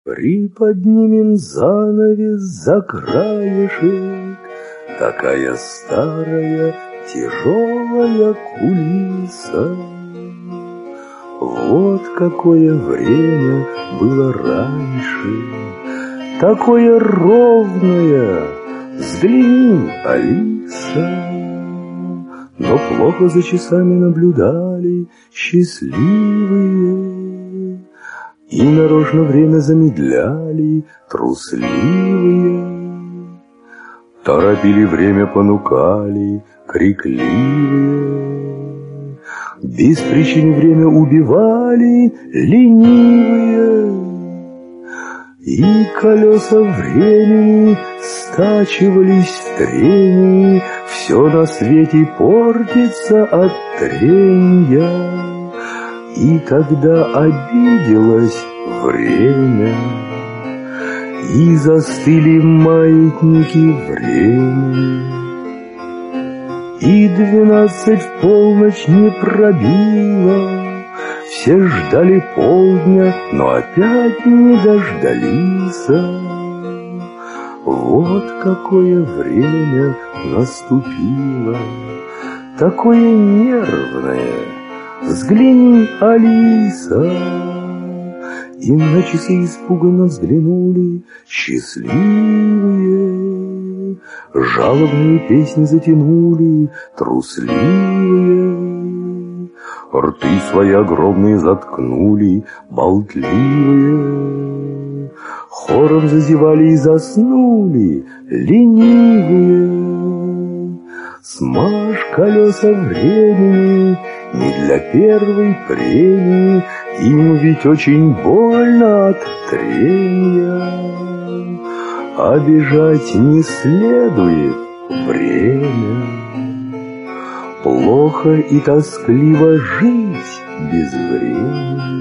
Приподнимем занавес за краешек, такая старая тяжелая кулиса. Вот какое время было раньше, такое ровное, взгляни, Алиса. Но плохо за часами наблюдали счастливые, и нарочно время замедляли трусливые, торопили время, понукали крикливые, без причины время убивали ленивые, и колеса времени стачивались в трении, все на свете портится от трения. И тогда обиделось время, и застыли маятники времени, и 12 в полночь не пробило, все ждали полдня, но опять не дождались. Вот какое время наступило, такое нервное. Взгляни, Алиса. И на часы испуганно взглянули счастливые, жалобные песни затянули трусливые, рты свои огромные заткнули болтливые, хором зазевали и заснули ленивые. Смажь колеса времени не для первой премии, им ведь очень больно от трения. А бежать не следует время, плохо и тоскливо жить без времени.